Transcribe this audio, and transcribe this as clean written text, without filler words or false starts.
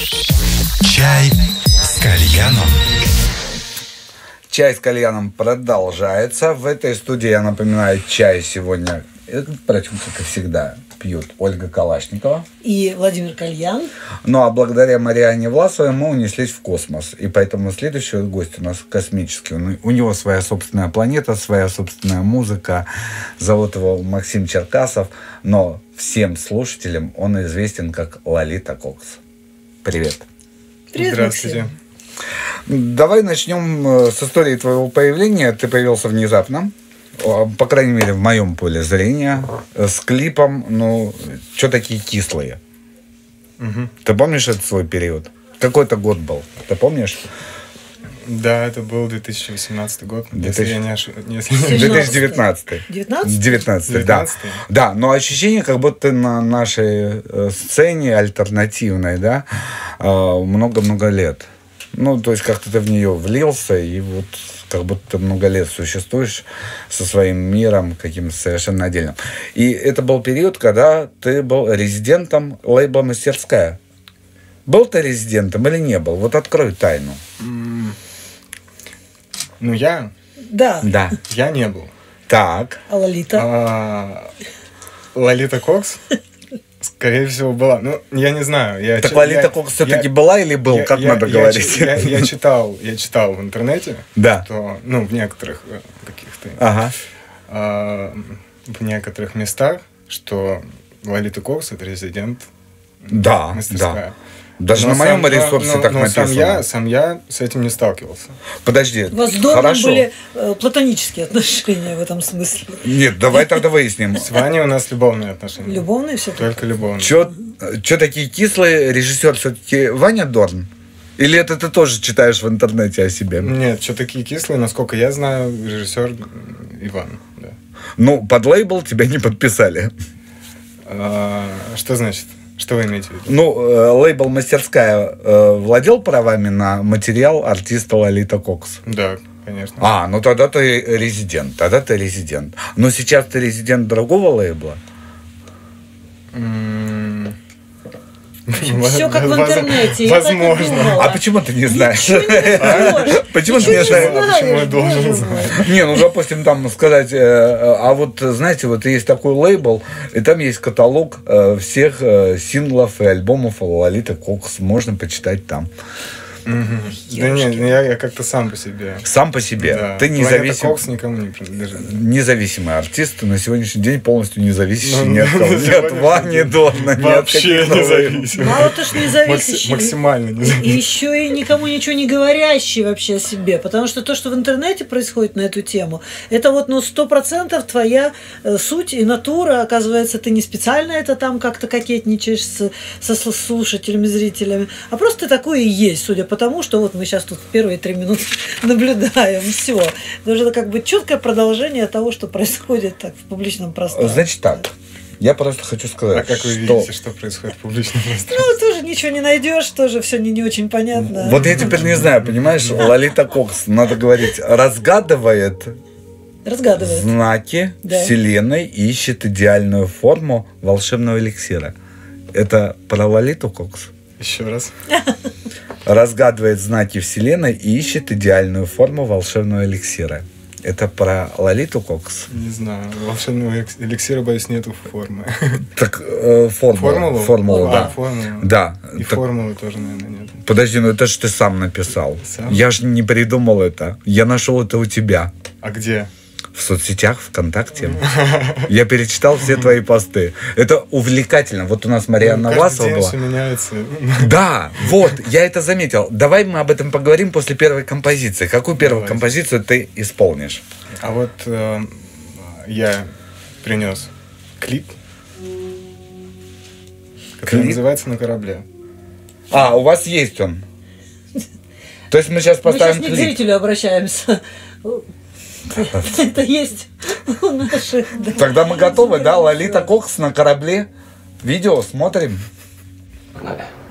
Чай с кальяном. Чай с кальяном продолжается. В этой студии, я напоминаю, чай сегодня, впрочем, как и всегда, пьют Ольга Калашникова и Владимир Кальян. Ну а благодаря Марианне Власовой мы унеслись в космос. И поэтому следующий гость у нас космический. У него своя собственная планета, своя собственная музыка. Зовут его Максим Черкасов. Но всем слушателям он известен как Лолита Кокс. Привет. Привет, Здравствуйте. Максим. Давай начнем с истории твоего появления. Ты появился внезапно, по крайней мере, в моем поле зрения, с клипом, ну, что такие кислые. Угу. Ты помнишь этот свой период? Какой-то год был, ты помнишь? Да, это был 2018 год, если я не ошибаюсь. 2019. 19? 19, да. Да, но ощущение, как будто ты на нашей сцене альтернативной, да, много-много лет. Ну, то есть как-то ты в нее влился, и вот как будто ты много лет существуешь со своим миром каким-то совершенно отдельным. И это был период, когда ты был резидентом лейбла «Мастерская». Был ты резидентом или не был? Вот открой тайну. Ну, я Да. не был. Так. А Лолита? Лолита Кокс, скорее всего, была. Ну, я не знаю. Так Лолита Кокс все-таки была или был? Как надо говорить? Я читал в интернете, Да. что, ну, в некоторых каких-то, Ага. в некоторых местах, что Лолита Кокс — это резидент Да, мастерская. да. Даже на моем ресурсе так написано. Сам я с этим не сталкивался. Подожди, У вас с Дорном хорошо. были платонические отношения в этом смысле. Нет, давай тогда выясним. С Ваней у нас любовные отношения. Любовные все-таки? Только любовные. Че такие кислые? Режиссер все-таки Ваня Дорн? Или это ты тоже читаешь в интернете о себе? Нет, что такие кислые, насколько я знаю, режиссер Иван. Да. Ну, под лейбл тебя не подписали. Что значит? Что вы имеете в виду? Ну, лейбл «Мастерская» владел правами на материал артиста Лолита Кокс? Да, конечно. Ну тогда ты резидент. Но сейчас ты резидент другого лейбла? Все как в интернете. Возможно. А почему ты не знаешь? Почему ты Ничего не знаешь? Почему я должен знать? Не, ну, допустим, там сказать, а вот, знаете, вот есть такой лейбл, и там есть каталог всех синглов и альбомов Лолиты Кокс. Можно почитать там. Да нет, я как-то сам по себе. Сам по себе. Да. Ты Лолита Кокс никому не принадлежит. независимый артист, на сегодняшний день полностью независящий ни от кого. Ни от сегодня Вани Дорна, ни от Вообще каких-то независимый. Мало то, что независящий. Максимально И независимый. еще и никому ничего не говорящий вообще о себе. Потому что то, что в интернете происходит на эту тему, это вот 100% твоя суть и натура. Оказывается, ты не специально это там как-то кокетничаешь со слушателями, зрителями, а просто ты такой и есть, судя по тому, что вот мы сейчас тут первые 3 минуты наблюдаем. Все. Потому что это как бы четкое продолжение того, что происходит так в публичном пространстве. Значит так, я просто хочу сказать, А как вы видите, что происходит в публичном пространстве? Ну, тоже ничего не найдешь, тоже все не очень понятно. Вот я теперь не знаю, понимаешь, Лолита Кокс, надо говорить, разгадывает знаки Да. Вселенной и ищет идеальную форму волшебного эликсира. Это про Лолиту Кокс? Еще раз. Разгадывает знаки Вселенной и ищет идеальную форму волшебного эликсира. Это про Лолиту Кокс? Не знаю. Волшебного эликсира, боюсь, нету формы. Так, формула, да. Формула. Да. И Так, формулы тоже, наверное, нет. подожди, ну это же ты сам написал. Сам? Я же не придумал это. Я нашел это у тебя. А где? В соцсетях, ВКонтакте. Я перечитал все твои посты. Это увлекательно. Вот у нас Марианна Власова Каждый день была. все меняется. Да, вот, я это заметил. Давай мы об этом поговорим после первой композиции. Какую первую Давайте. композицию ты исполнишь? А вот я принес клип, который Клип? называется «На корабле». У вас есть он. То есть мы сейчас Мы сейчас поставим не к клип. зрителю обращаемся. Это есть у наших. да. Тогда мы готовы, да? Лолита Кокс на корабле. Видео смотрим. Погнали.